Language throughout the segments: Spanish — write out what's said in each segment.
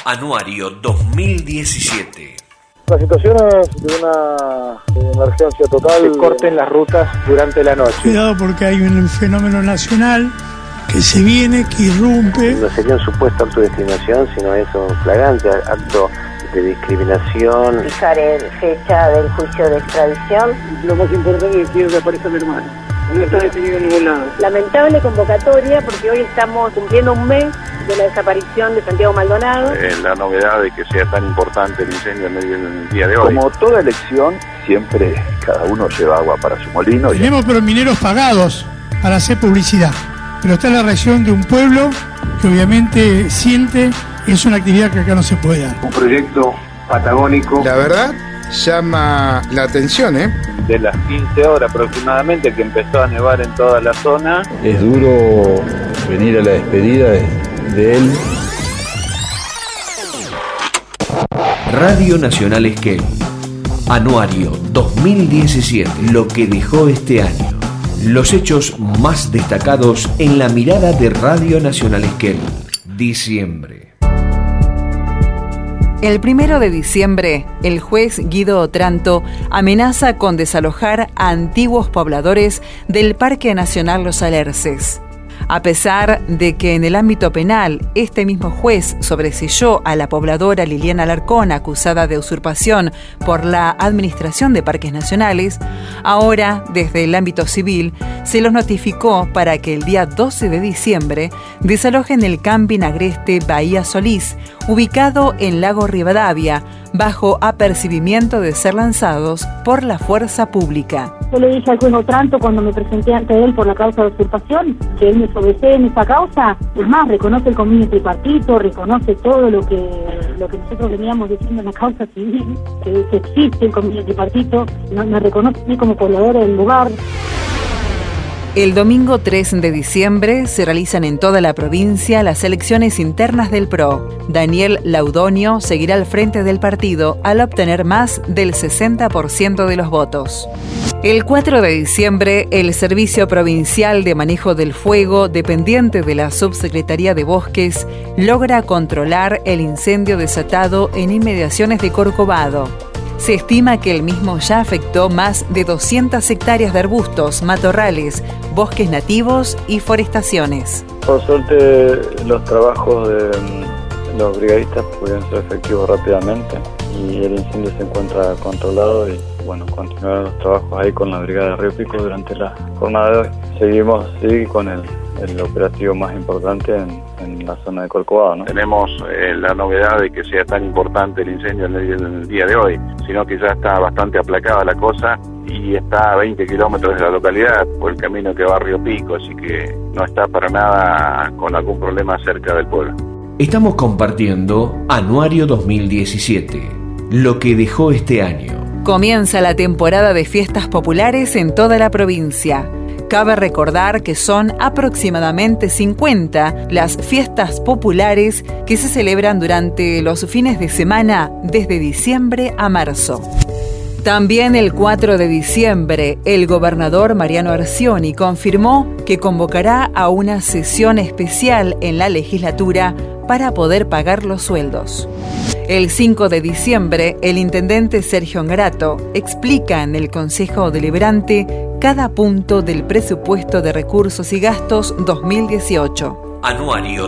Anuario 2017. La situación es de una emergencia total. Se corten las rutas durante la noche. Cuidado porque hay un fenómeno nacional que se viene, que irrumpe. No sería un supuesto acto de discriminación, sino es un flagrante acto de discriminación. Fijar fecha del juicio de extradición. Lo más importante es que quiero que aparezca mi hermano. No está detenido en ningún lado. Lamentable convocatoria porque hoy estamos cumpliendo un mes de la desaparición de Santiago Maldonado. La novedad de que sea tan importante el incendio en el día de hoy. Como toda elección, siempre cada uno lleva agua para su molino. Tenemos pero mineros pagados para hacer publicidad. Pero está la reacción de un pueblo que obviamente siente que es una actividad que acá no se puede dar. Un proyecto patagónico. La verdad llama la atención, De las 15 horas aproximadamente que empezó a nevar en toda la zona. Es duro venir a la despedida de él. Radio Nacional Esquel. Anuario 2017. Lo que dejó este año. Los hechos más destacados en la mirada de Radio Nacional Esquel. Diciembre. El 1 de diciembre, el juez Guido Otranto amenaza con desalojar a antiguos pobladores del Parque Nacional Los Alerces. A pesar de que en el ámbito penal este mismo juez sobreseyó a la pobladora Liliana Alarcón, acusada de usurpación por la Administración de Parques Nacionales, ahora desde el ámbito civil se los notificó para que el día 12 de diciembre desalojen el camping agreste Bahía Solís, ubicado en Lago Rivadavia, bajo apercibimiento de ser lanzados por la fuerza pública. Yo le dije al juez Otranto cuando me presenté ante él por la causa de usurpación que él me sobresee en esa causa. Es más, reconoce el convenio tripartito, reconoce todo lo que nosotros veníamos diciendo en la causa civil, que existe el convenio tripartito, me reconoce a mí como pobladora del lugar. El domingo 3 de diciembre se realizan en toda la provincia las elecciones internas del PRO. Daniel Laudonio seguirá al frente del partido al obtener más del 60% de los votos. El 4 de diciembre, el Servicio Provincial de Manejo del Fuego, dependiente de la Subsecretaría de Bosques, logra controlar el incendio desatado en inmediaciones de Corcovado. Se estima que el mismo ya afectó más de 200 hectáreas de arbustos, matorrales, bosques nativos y forestaciones. Por suerte, los trabajos de los brigadistas pudieron ser efectivos rápidamente y el incendio se encuentra controlado y continuaron los trabajos ahí con la Brigada de Río Pico durante la jornada de hoy. Seguimos con el operativo más importante en la zona de Corcovado, ¿no? Tenemos la novedad de que sea tan importante el incendio en el día de hoy, sino que ya está bastante aplacada la cosa y está a 20 kilómetros de la localidad por el camino que va a Río Pico, así que no está para nada con algún problema cerca del pueblo. Estamos compartiendo Anuario 2017, lo que dejó este año. Comienza la temporada de fiestas populares en toda la provincia. Cabe recordar que son aproximadamente 50 las fiestas populares que se celebran durante los fines de semana desde diciembre a marzo. También el 4 de diciembre, el gobernador Mariano Arcioni confirmó que convocará a una sesión especial en la legislatura para poder pagar los sueldos. El 5 de diciembre, el intendente Sergio Angarato explica en el Consejo Deliberante cada punto del presupuesto de recursos y gastos 2018. Anuario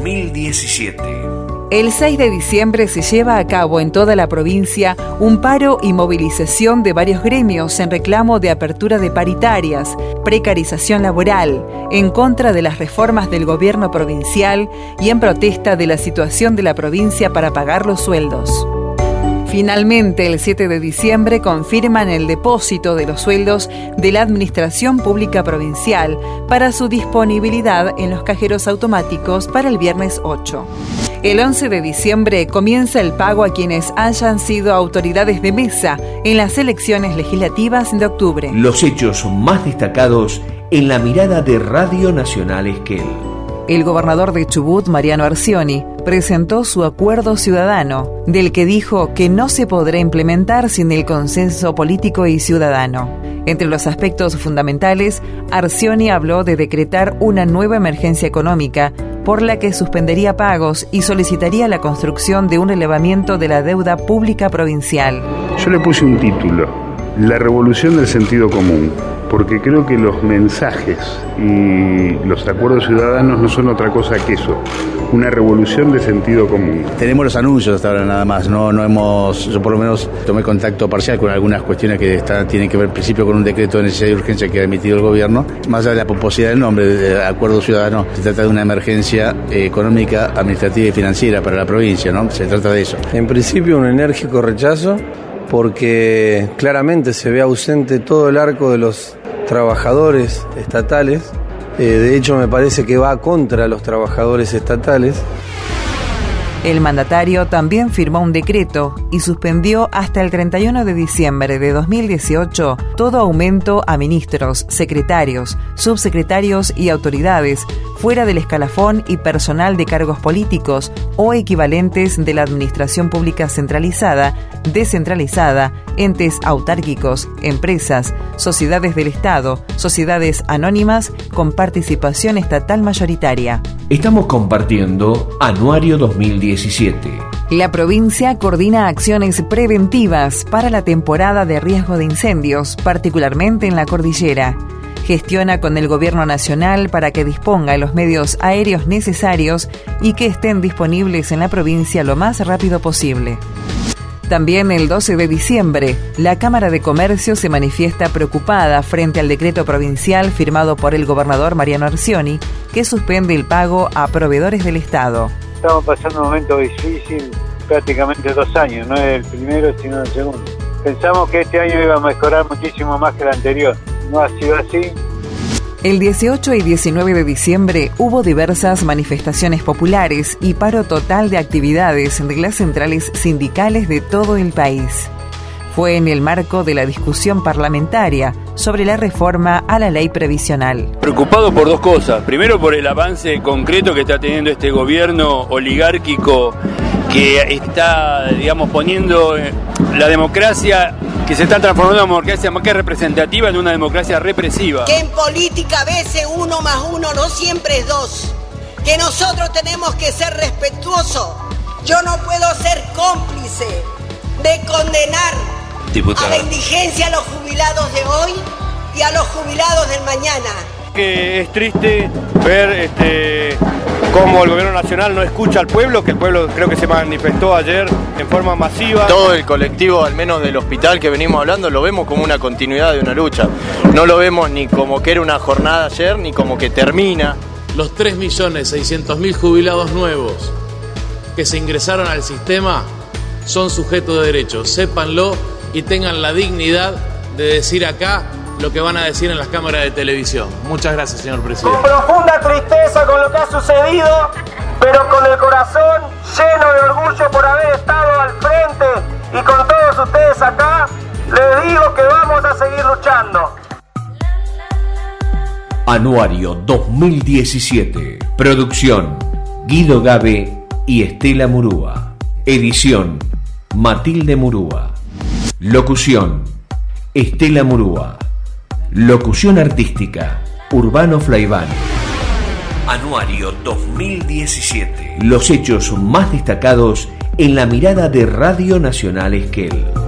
2017. El 6 de diciembre se lleva a cabo en toda la provincia un paro y movilización de varios gremios en reclamo de apertura de paritarias, precarización laboral, en contra de las reformas del gobierno provincial y en protesta de la situación de la provincia para pagar los sueldos. Finalmente, el 7 de diciembre confirman el depósito de los sueldos de la Administración Pública Provincial para su disponibilidad en los cajeros automáticos para el viernes 8. El 11 de diciembre comienza el pago a quienes hayan sido autoridades de mesa en las elecciones legislativas de octubre. Los hechos más destacados en la mirada de Radio Nacional Esquel. El gobernador de Chubut, Mariano Arcioni, presentó su acuerdo ciudadano, del que dijo que no se podrá implementar sin el consenso político y ciudadano. Entre los aspectos fundamentales, Arcioni habló de decretar una nueva emergencia económica por la que suspendería pagos y solicitaría la construcción de un elevamiento de la deuda pública provincial. Yo le puse un título: La revolución del sentido común, porque creo que los mensajes y los acuerdos ciudadanos no son otra cosa que eso, una revolución de sentido común. Tenemos los anuncios hasta ahora nada más, no hemos, yo por lo menos tomé contacto parcial con algunas cuestiones que tienen que ver en principio con un decreto de necesidad y urgencia que ha emitido el gobierno. Más allá de la pomposidad del nombre, de acuerdo ciudadano, se trata de una emergencia económica, administrativa y financiera para la provincia, ¿no? Se trata de eso. En principio un enérgico rechazo, porque claramente se ve ausente todo el arco de los trabajadores estatales. De hecho, me parece que va contra los trabajadores estatales. El mandatario también firmó un decreto y suspendió hasta el 31 de diciembre de 2018 todo aumento a ministros, secretarios, subsecretarios y autoridades fuera del escalafón y personal de cargos políticos o equivalentes de la administración pública centralizada, descentralizada, entes autárquicos, empresas, sociedades del Estado, sociedades anónimas con participación estatal mayoritaria. Estamos compartiendo Anuario 2017. La provincia coordina acciones preventivas para la temporada de riesgo de incendios, particularmente en la cordillera. Gestiona con el Gobierno Nacional para que disponga de los medios aéreos necesarios y que estén disponibles en la provincia lo más rápido posible. También el 12 de diciembre, la Cámara de Comercio se manifiesta preocupada frente al decreto provincial firmado por el gobernador Mariano Arcioni, que suspende el pago a proveedores del Estado. Estamos pasando un momento difícil, prácticamente 2 años, no es el primero sino el segundo. Pensamos que este año iba a mejorar muchísimo más que el anterior, no ha sido así. El 18 y 19 de diciembre hubo diversas manifestaciones populares y paro total de actividades de las centrales sindicales de todo el país. Fue en el marco de la discusión parlamentaria sobre la reforma a la ley previsional. Preocupado por 2 cosas. Primero, por el avance concreto que está teniendo este gobierno oligárquico que está, digamos, poniendo la democracia, que se está transformando en una democracia más que representativa en una democracia represiva. Que en política a veces 1 más 1 no siempre es 2. Que nosotros tenemos que ser respetuosos. Yo no puedo ser cómplice de condenar a la indigencia a los jubilados de hoy y a los jubilados del mañana. Que es triste ver cómo el gobierno nacional no escucha al pueblo, que el pueblo creo que se manifestó ayer en forma masiva. Todo el colectivo, al menos del hospital que venimos hablando, lo vemos como una continuidad de una lucha. No lo vemos ni como que era una jornada ayer, ni como que termina. Los 3.600.000 jubilados nuevos que se ingresaron al sistema son sujetos de derechos. Sépanlo y tengan la dignidad de decir acá lo que van a decir en las cámaras de televisión. Muchas gracias, señor presidente. Con profunda tristeza con lo que ha sucedido, pero con el corazón lleno de orgullo por haber estado al frente y con todos ustedes acá, les digo que vamos a seguir luchando. Anuario 2017. Producción: Guido Gabe y Estela Murúa. Edición: Matilde Murúa. Locución: Estela Murúa. Locución artística: Urbano Flaiván. Anuario 2017. Los hechos más destacados en la mirada de Radio Nacional Esquel.